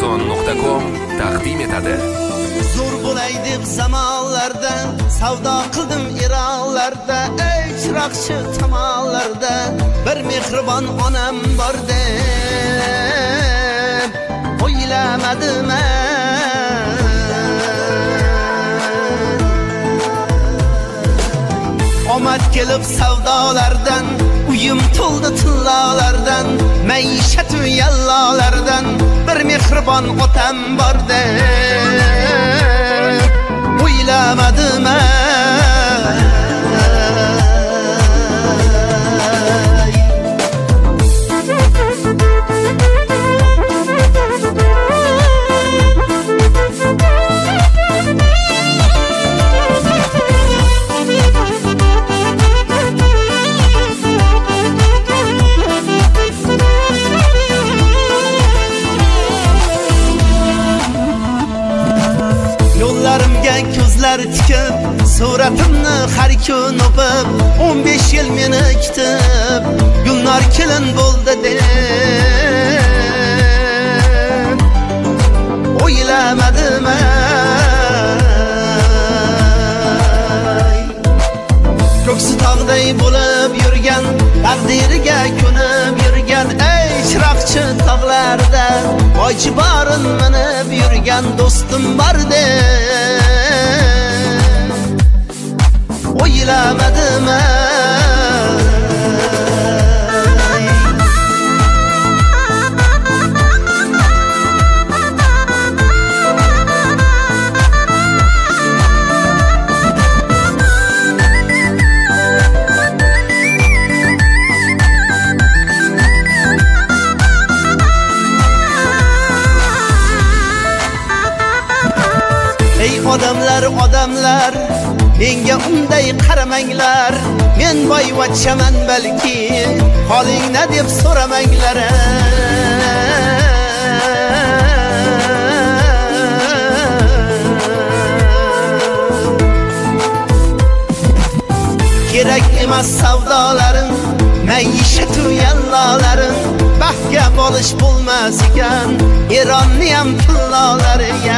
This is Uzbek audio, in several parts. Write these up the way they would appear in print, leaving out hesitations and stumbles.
Arzon.com taqdim etadi. Zo'r bo'lay deb zamonlarda savdo qildim Iroqlarda, ey chiroqchi tomonlarda bir mehribon onam bor deb o'ylamadim. Omad kelib savdolardan, uyim to'ldi tillolardan, maishatim yallolardan bir mehribon otam bor deb o'ylamadim. Ko'zlar tikib, suratimni har kun o'pib, 15 yil meni kutib, Gulnor kelin bo'ldi deb o'ylamadim. Ko'ksi tog'day bo'lib yurgan, taqdiriga ko'nib yurgan, ey chiroqchi tog'larda boychi borin minib yurgan do'stim bor deb o'ylamadim. Odamlar menga unday qaramanglar, men boyvachchaman balki holingni deb so'ramanglar. Kerak emas savdolarim, maishat yallolarim, baxtga bolish bo'lmas ekan Eronni ham pullolariga.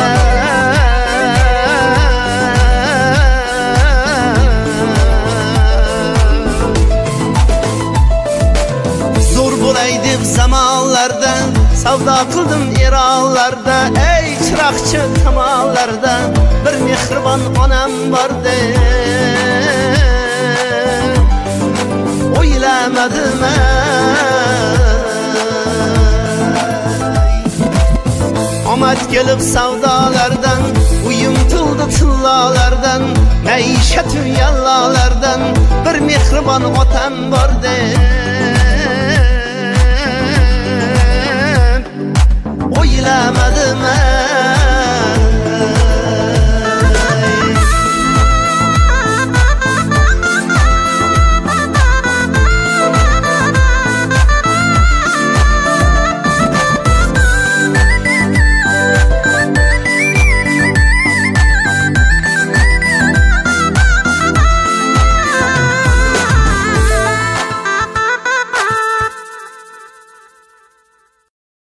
Zamonlarda savdo qildim Iroqlarda, ey chiroqchi tomonlarda bir mehribon onam bor deb o'ylamadim. Omad kelib savdolardan, uyim to'ldi tillolardan, maishatim yallolardan bir mehribon otam bor deb